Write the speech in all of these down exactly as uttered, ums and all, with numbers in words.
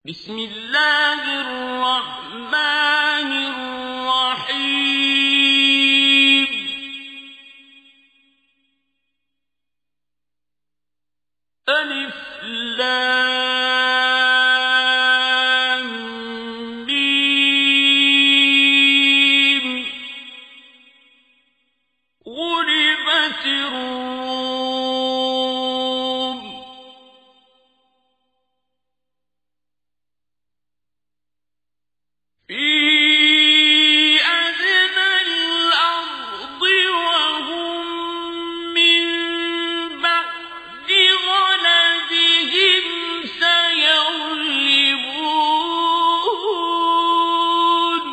بسم الله الرحمن الرحيم ألف لام ميم غلبت الروم في أدنى الأرض وهم من بعد غلبهم سيغلبون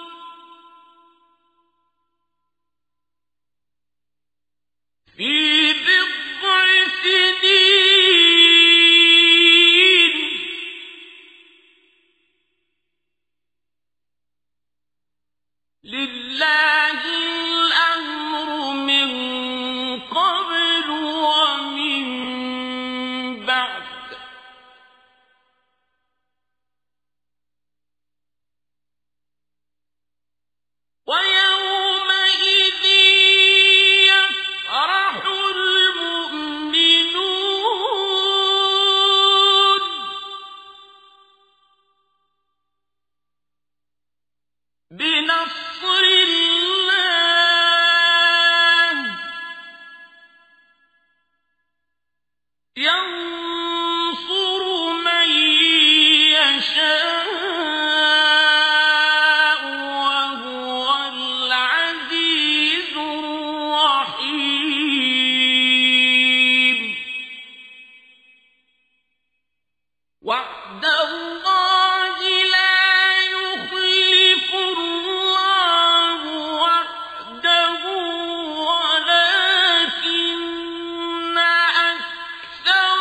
في بضع سنين لله الأمر من قبل ومن بعد ويومئذ يفرح المؤمنون بنصر الله ينصر من يشاء وهو العزيز الرحيم وعد الله لا يخلف الله وعده ولكن أكثر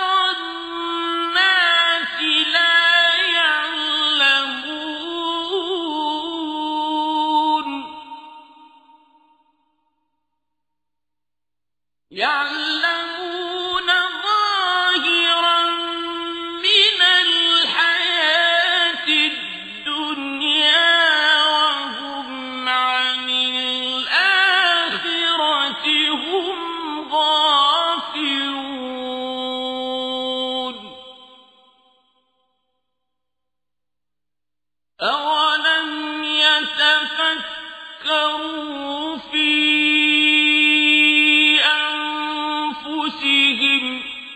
الناس لا يعلمون يعلمون ظاهرا من الحياة الدنيا وهم عن الآخرة هم غافلون أولم يتفكروا في أنفسهم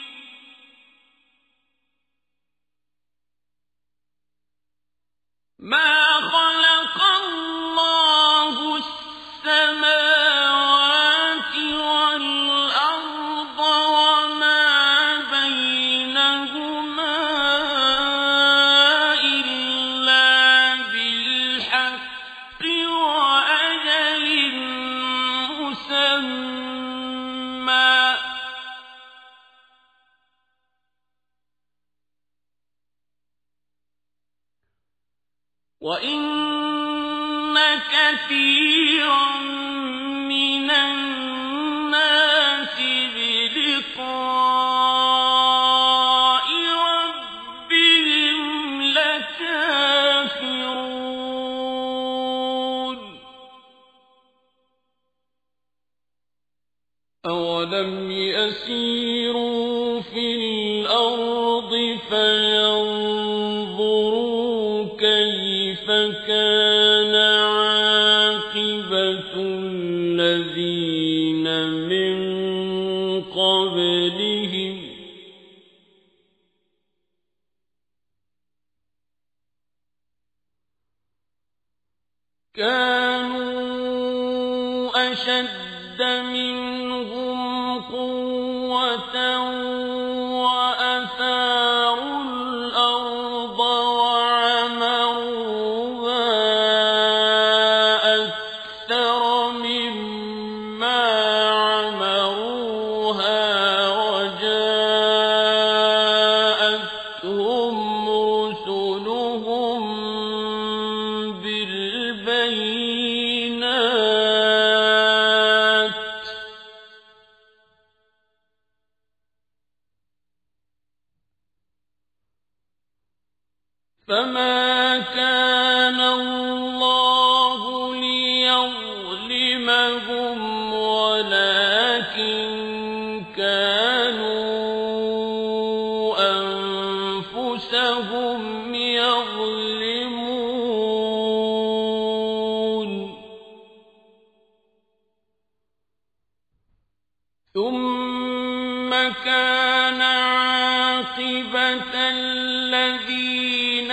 ما خلق الله السماوات والأرض وما بينهما إلا بالحق وأجل مسمى وَإِنَّ كَثِيرًا مِنَ النَّاسِ بِلِقَاءِ رَبِّهِمْ لَكَافِرُونَ أَوَلَمْ يَسِيرُوا فِي الْأَرْضِ فَيَنظُرُوا كَيْفَ كَانَ عَاقِبَةُ الَّذِينَ مِن قَبْلِهِمْ كَانُوا أَشَدَّ مِنْهُمْ قُوَّةً وَأَثَارُوا الْأَرْضَ وَعَمَرُوهَا أَكْثَرَ مِمَّا عَمَرُوهَا وَجَاءَتْهُمْ رُسُلُهُم بِالْبَيِّنَاتِ فما كان الله ليظلمهم ولكن كانوا أنفسهم يظلمون ثم كان عاقبة الذين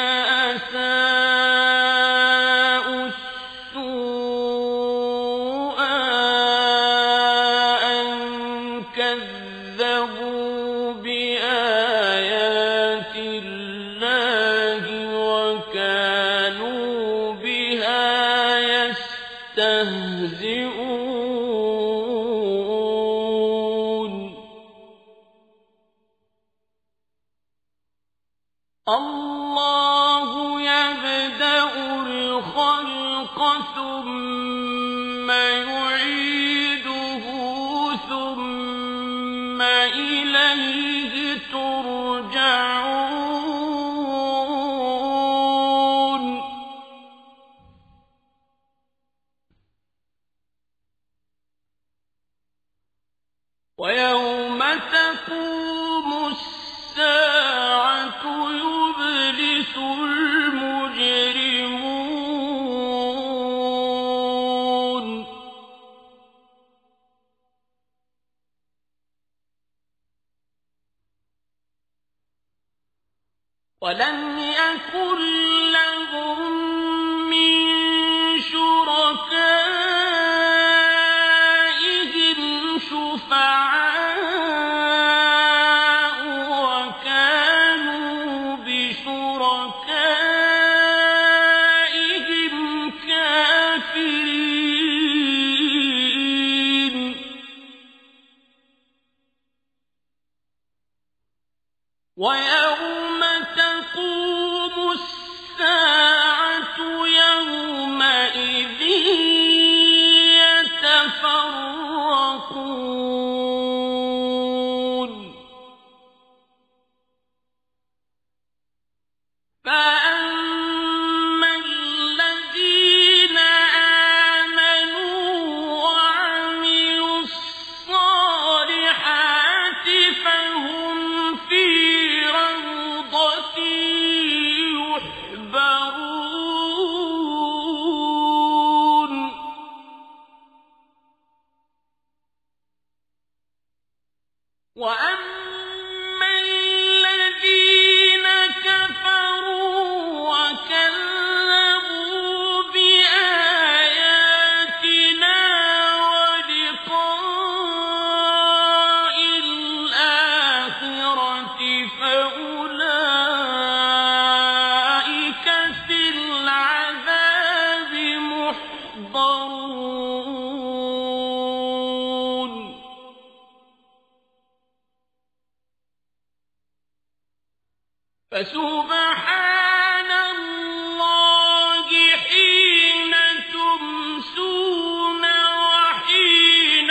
أساءوا السوء أن كذبوا بآيات الله وكانوا بها يستهزئون الله يبدأ الخلق ثم يعيده ثم إليه ترجعون ويوم تقوم الساعة يبلس المجرمون ولم يكن لهم من شركائهم شفعاء وكانوا بشركائهم كافرين ويوم تقوم الساعة يومئذ يتفرقون فأما الذين آمنوا وعملوا الصالحات فهم في روضة يحبرون وأما الذين كفروا وكذبوا بآياتنا ولقاء الآخرة فأولئك في العذاب محضرون فسبحان الله حين تمسون وحين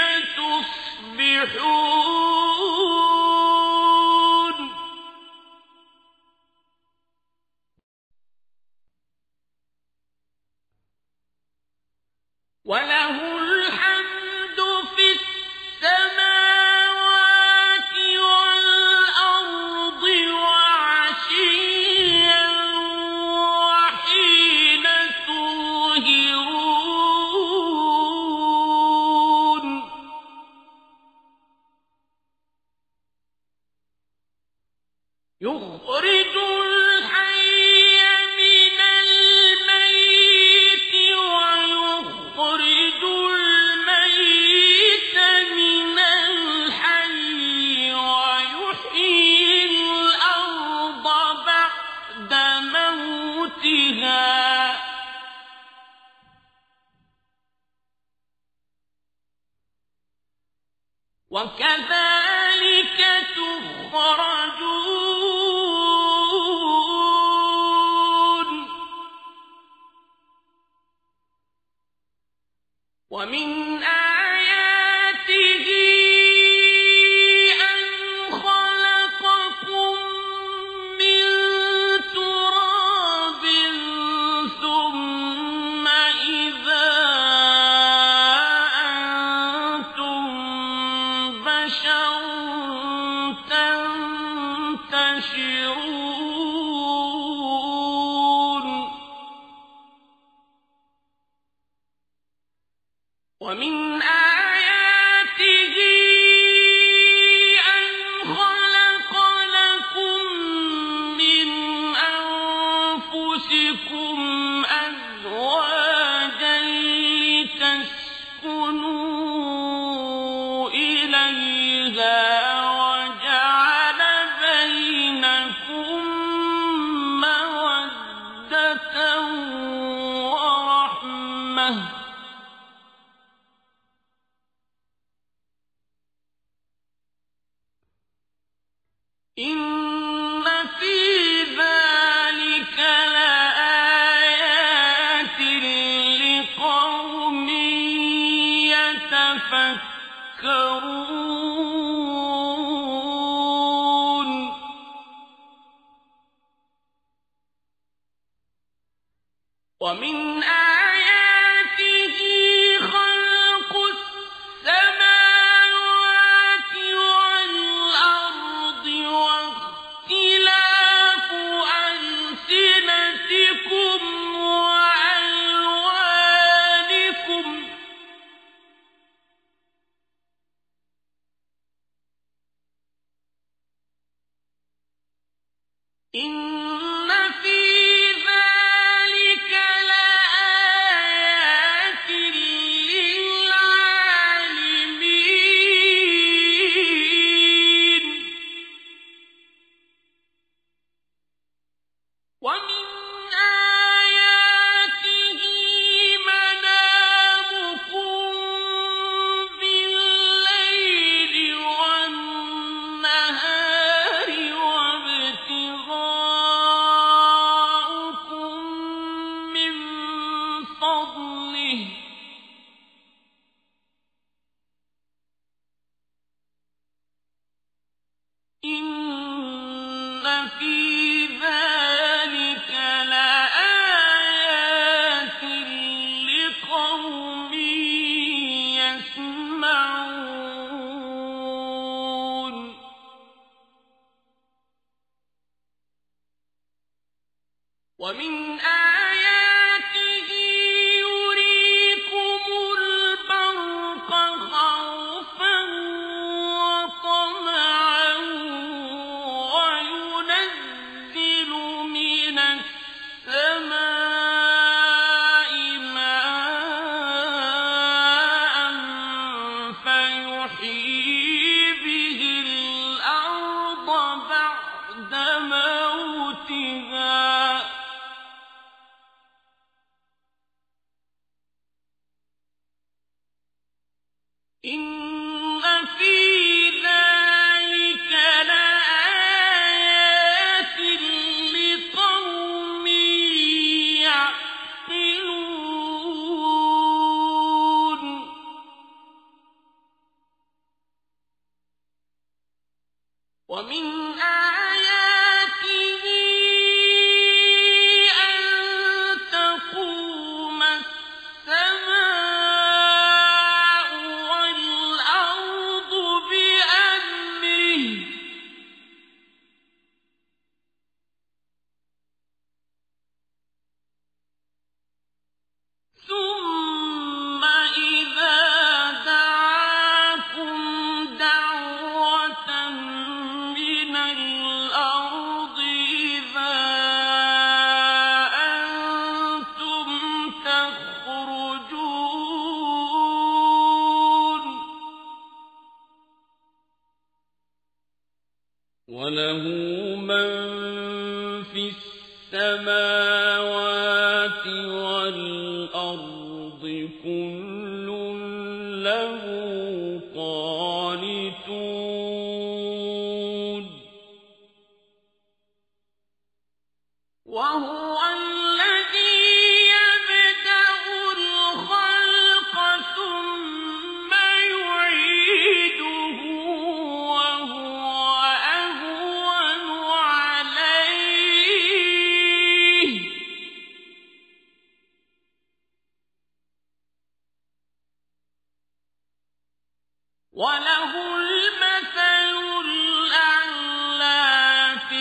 تصبحون وله الحمد في السماوات والأرض وعشيا وحين تظهرون يخرج الحي من الميت ويخرج الميت من الحي ويحيي الأرض بعد موتها وكذلك تخرجون ومن آياته أن خلقكم من تراب ومن آياته أن خلق لكم من أنفسكم أزواجا لتسكنوا إليها وجعل بينكم مودة ورحمة إن في ذلك لآيات لقوم يتفكرون ومن آياته خلق السماوات والأرض واختلاف ألسنتكم وألوانكم إن في ذلك لآيات للعالمين ومن آياته منامكم بالليل والنهار وابتغاؤكم من فضله إن في ذلك لآيات لقوم يسمعون ومن آياته يريكم البرق خوفا وطمعا وينزل من السماء ماء فيحيي به الأرض بعد موتها إن في ذلك لآيات لقوم يعقلون ومن آياته أن تقوم السماء والأرض بأمره ثم إذا دعاكم دعوة من الأرض إذا أنتم تخرجون وله من في السماوات والأرض كل له قانتون وهو الذي يبدأ الخلق ثم يعيده وهو أهون عليه وله المثل الأعلى في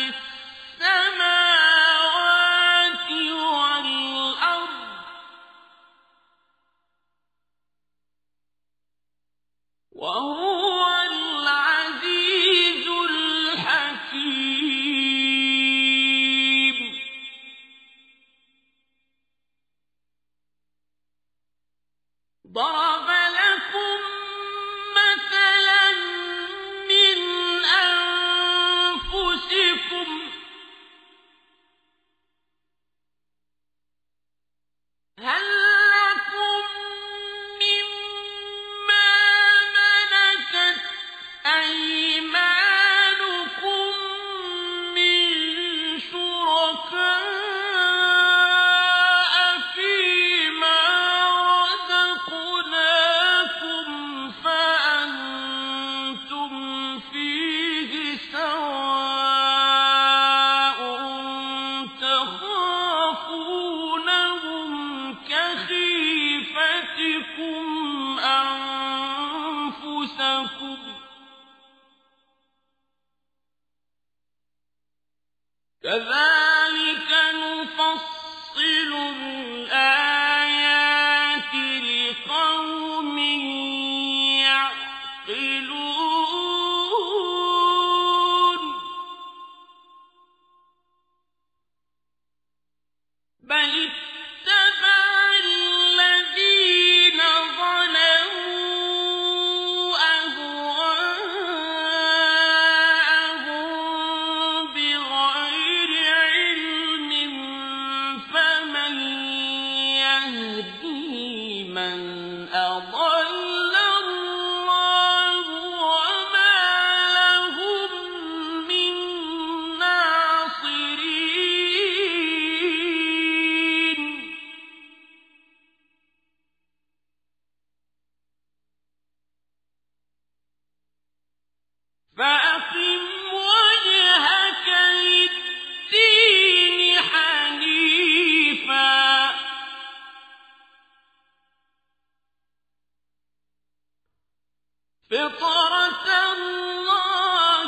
السماوات والأرض ضرب لكم مثلا من أنفسكم هل لكم مما ملكت أيمانكم من شركاء فيما رزقناكم فأنتم فيه سواء تخافونهم كخيفتكم أنفسكم كذلك نفصل الآيات لقوم يعقلون بل اتبع الذين ظلموا أهواءهم بغير علم فمن يهدي من أضل الله وما لهم من ناصرين فأقم وجهك للدين حنيفا فطرة الله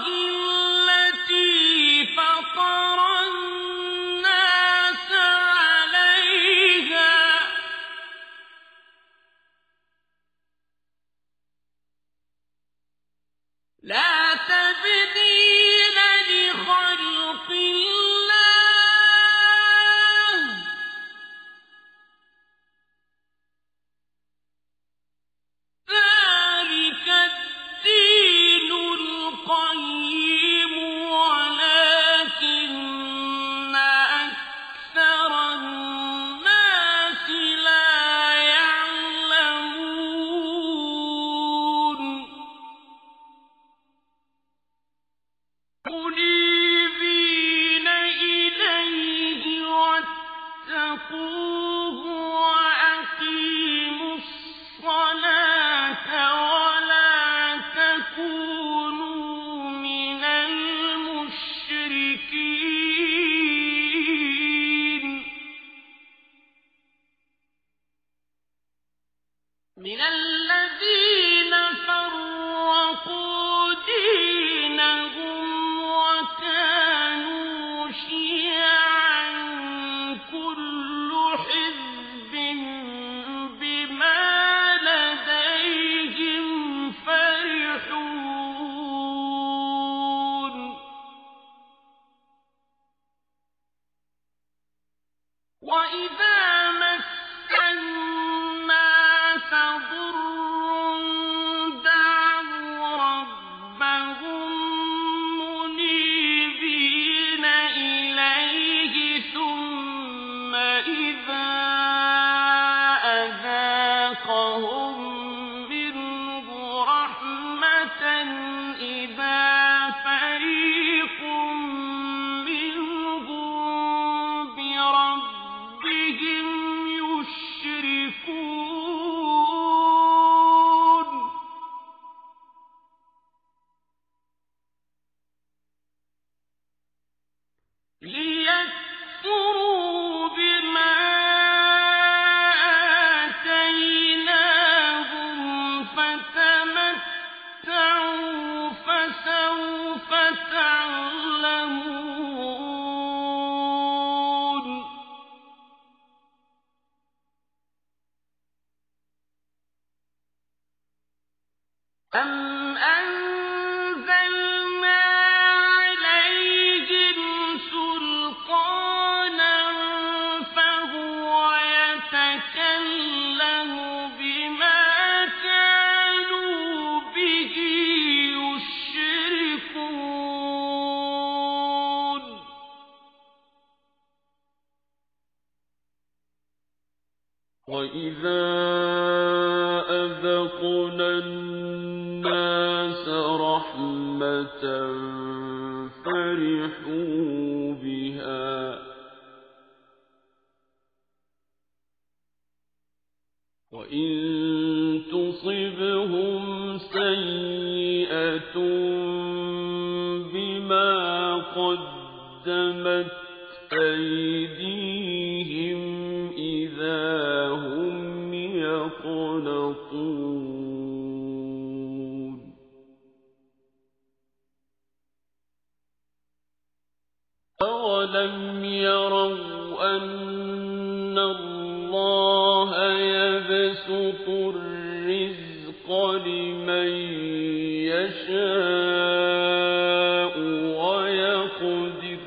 التي فطر الناس عليها لا تبديل لخلق الله ذلك الدين القيم ولكن أكثر الناس لا يعلمون منيبين إليه واتقوه وأقيموا الصلاة ولا تكونوا من المشركين من الذين فرقوا دينهم وكانوا شيعا كل حزب بما لديهم فرحون وإذا مس الناس ضر دعوا ربهم منيبين إليه ثم إذا أذاقهم منه رحمة إذا فريق منهم بربهم يشركون ليكفروا بما آتيناهم فتمتعوا فسوف تعلمون أم أنزلنا عليهم سلطانا فهو يتكلم بما وَإِذَا أَذَقْنَا النَّاسَ رَحْمَةً فَرِحُوا بِهَا وَإِن تُصِبْهُمْ سَيِّئَةٌ بِمَا قَدَّمَتْ أَيْدِيهِمْ إِذَا هُمْ يَقْنَطُونَ أَوَلَمْ يَرَوْا أَنَّ اللَّهَ يَبْسُطُ الرِّزْقَ لِمَن يَشَاءُ وَيَقْدِرُ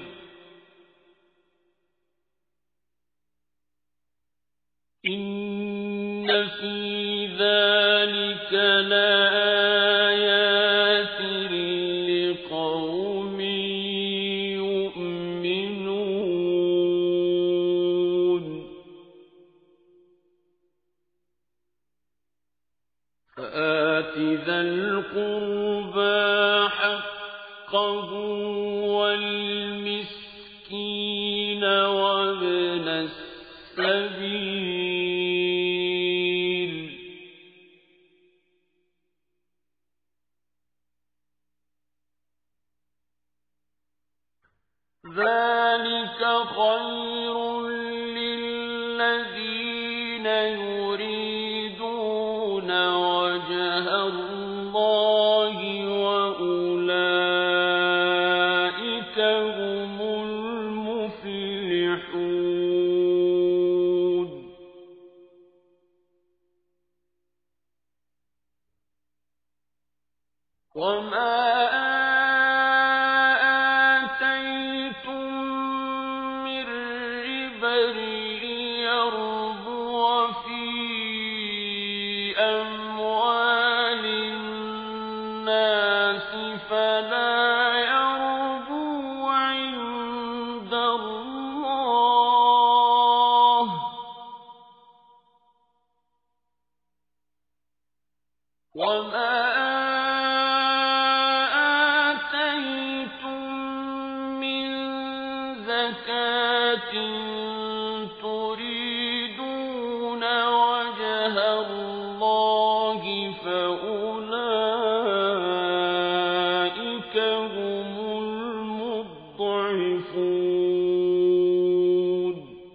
إِنَّ فِي ذَلِكَ لَآيَاتٍ لِقَوْمٍ يُؤْمِنُونَ فَآتِ ذَا الْقُرْبَى حَقَّهُ وَالْمِسْكِينَ وَابْنَ السَّبِيلِ ذَلِكَ خَيْرٌ لِّلَّذِينَ يُرِيدُونَ وَجْهَ اللَّهِ وَأُولَٰئِكَ هُمُ الْمُفْلِحُونَ وَمَا آتَيْتُم مِّن رِّبًا لِّيَرْبُوَ فِي أَمْوَالِ النَّاسِ فَلَا يَرْبُو عِندَ اللَّهِ ۖ وَمَا آتَيْتُم مِّن زَكَاةٍ تُرِيدُونَ وَجْهَ اللَّهِ فَأُولَٰئِكَ هُمُ الْمُضْعِفُونَ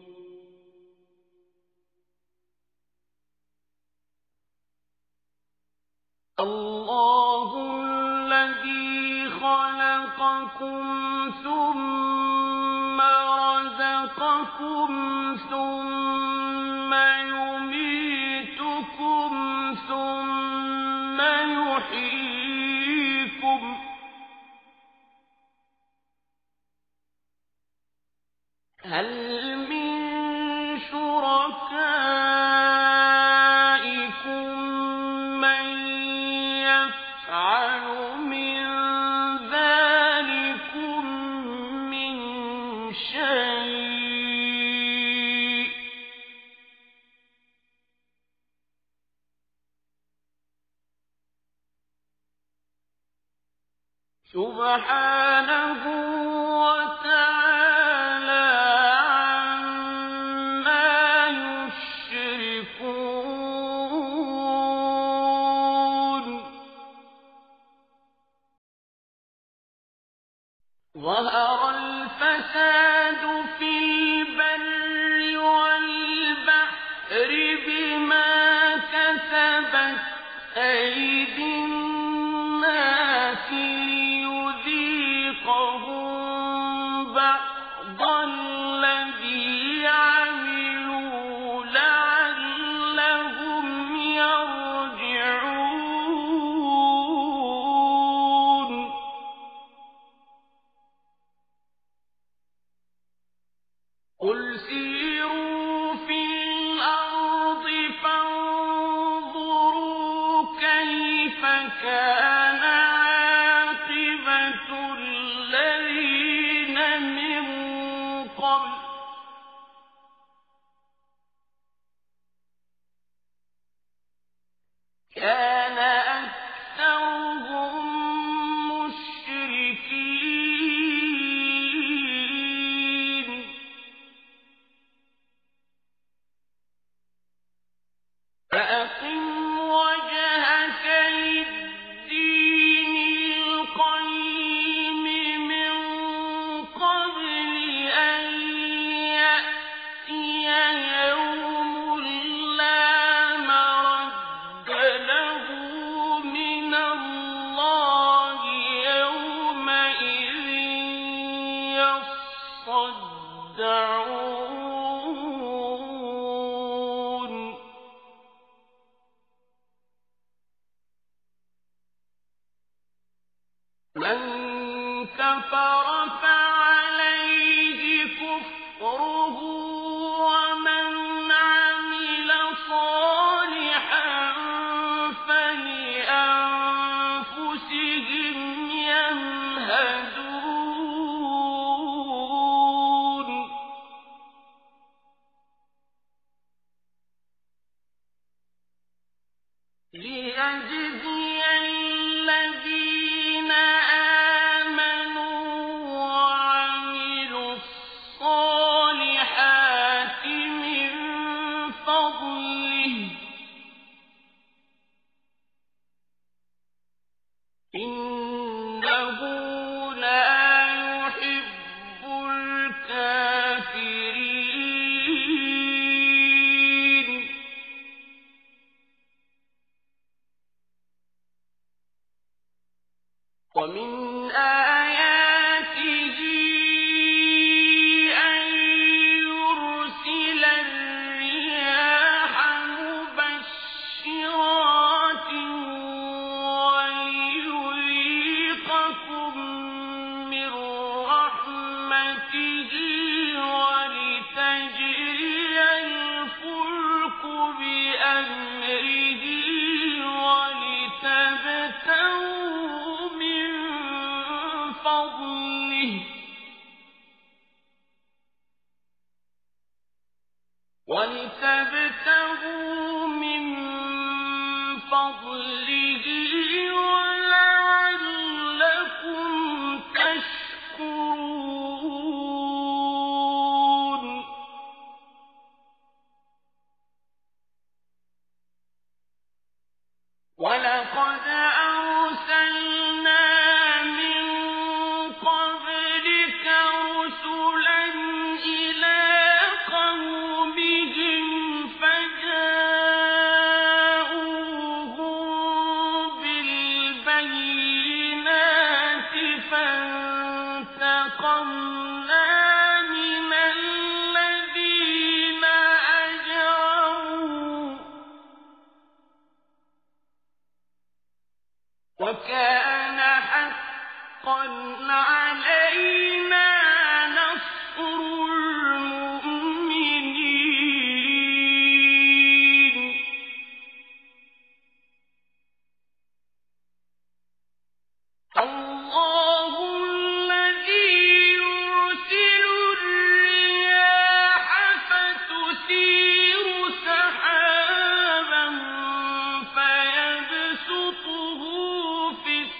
اللَّهُ الَّذِي خَلَقَكُمْ ثُمَّ رَزَقَكُمْ ثُمَّ يُمِيتُكُمْ ثُمَّ يُحْيِيكُمْ هَلْ مِن شُرَكَائِكُم مَّن يَفْعَلُ مِن ذَٰلِكُم مِّن شَيْءٍ سُبْحَانَهُ وَتَعَالَىٰ عَمَّا يُشْرِكُونَ ظَهَرَ الْفَسَادُ فِي الْبَرِّ وَالْبَحْرِ بِمَا كَسَبَتْ أَيْدِي النَّاسِ لِيُذِيقَهُم بَعْضَ الَّذِي عَمِلُوا لَعَلَّهُمْ يَرْجِعُونَ قُلْ سِيرُوا فِي الْأَرْضِ فَانظُرُوا كَيْفَ كان أكثرهم مشركين فأقم وجهك للدين القيم من قبل أن يأتي يوم لا مرد له من الله يومئذ يصدعون من كفر فعليه كفره ومن عمل صالحا فلأنفسهم يمهدون ليجزي الذين آمنوا وعملوا الصالحات من فضله إنه لا يحب الكافرين ومن آياته أن يرسل الرياح مبشرات وليذيقكم من رحمته ولتجري الفلك بأمره ولتبتغوا من فضله ولتبتغوا من فضله ولعلكم تشكرون ولقد أرسلنا من قبلك رسلا إلى قومهم فجاءوهم بالبينات فانتقمنا من الذين أجرموا وكان حقا علينا نصر المؤمنين الله الذي يرسل الرياح فتثير سحابا فيبسطه في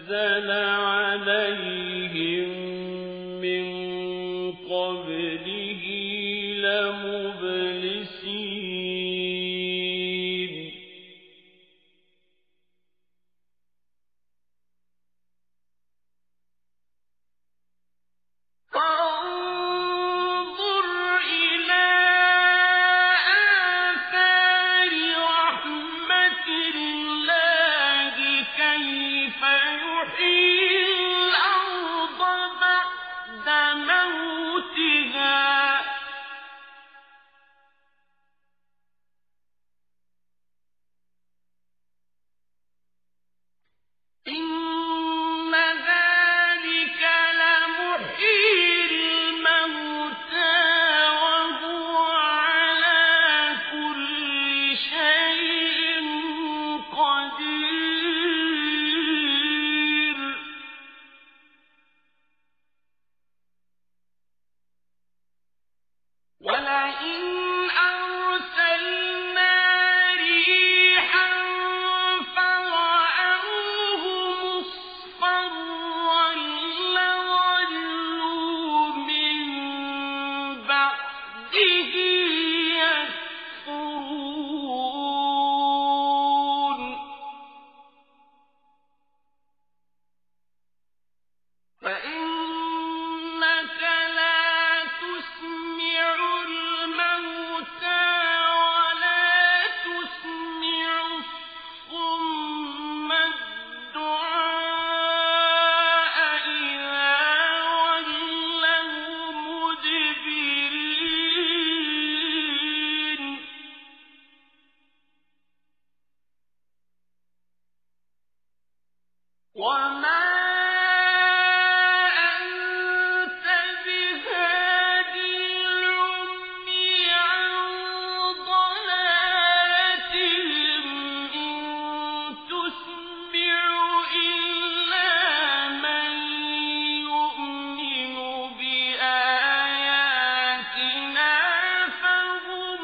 أنزل عليهم من قبله لمبلسين فانظر إلى آثار رحمة الله كيف يحيي الأرض بعد موتها إن ذلك لمحيي الموتى وهو على كل شيء قدير ولئن أرسلنا ريحا فرأوه مصفرا لظلوا من بعده يكفرون فإنك لا تسمع الموتى ولا تسمع الصم الدعاء إذا ولوا مدبرين وما أنت بهادي العمي عن ضلالتهم إن تسمع إلا من يؤمن بآياتنا فهم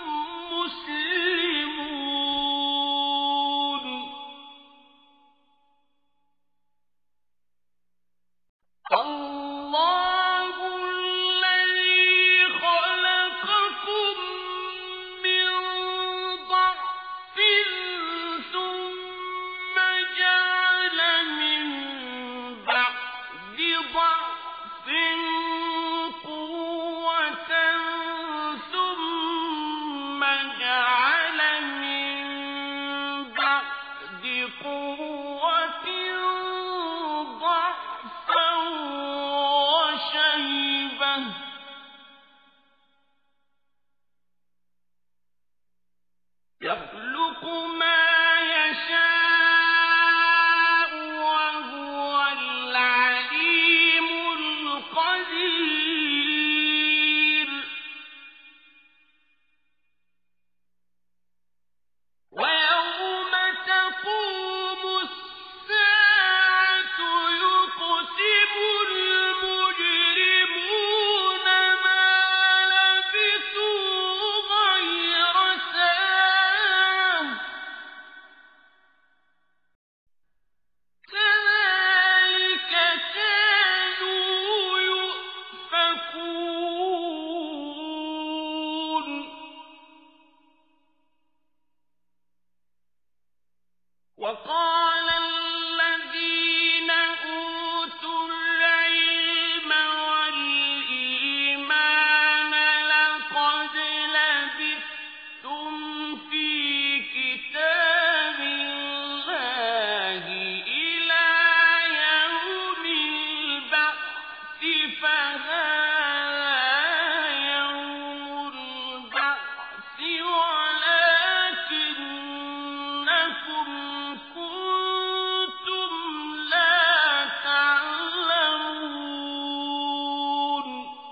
مسلمون الله الذي خلقكم من ضعف ثم جعل من بعد ضعف قوة ثم جعل من بعد قوة ضعفا وشيبة يخلق ما يشاء وهو العليم القدير ويوم تقوم الساعة يقسم المجرمون ما لبثوا غير ساعة كذلك كانوا يؤفكون وقال الذين أوتوا العلم والإيمان لقد لبثتم في كتاب الله إلى يوم البعث فهذا يوم البعث ولكنكم كنتم لا تعلمون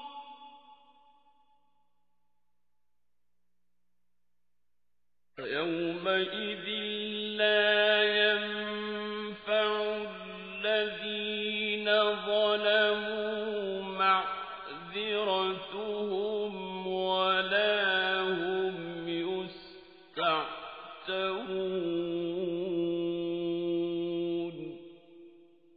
فيومئذ لا ينفع الذين ظلموا معذرتهم ولا هم يستعتبون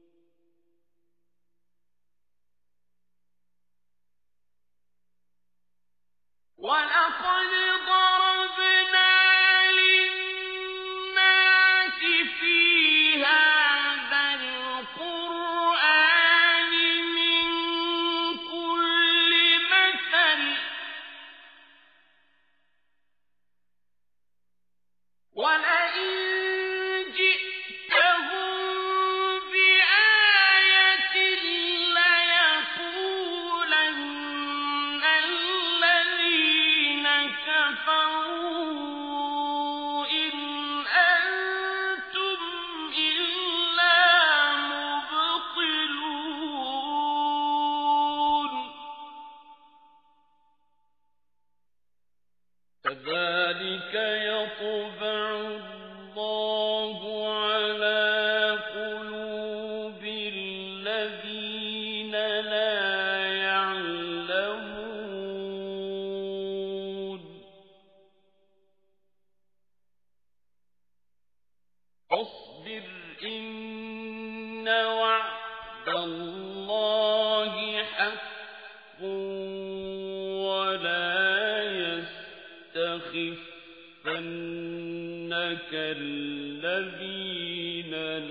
فاصبر إن وعد الله حق ولا يستخفنك الذين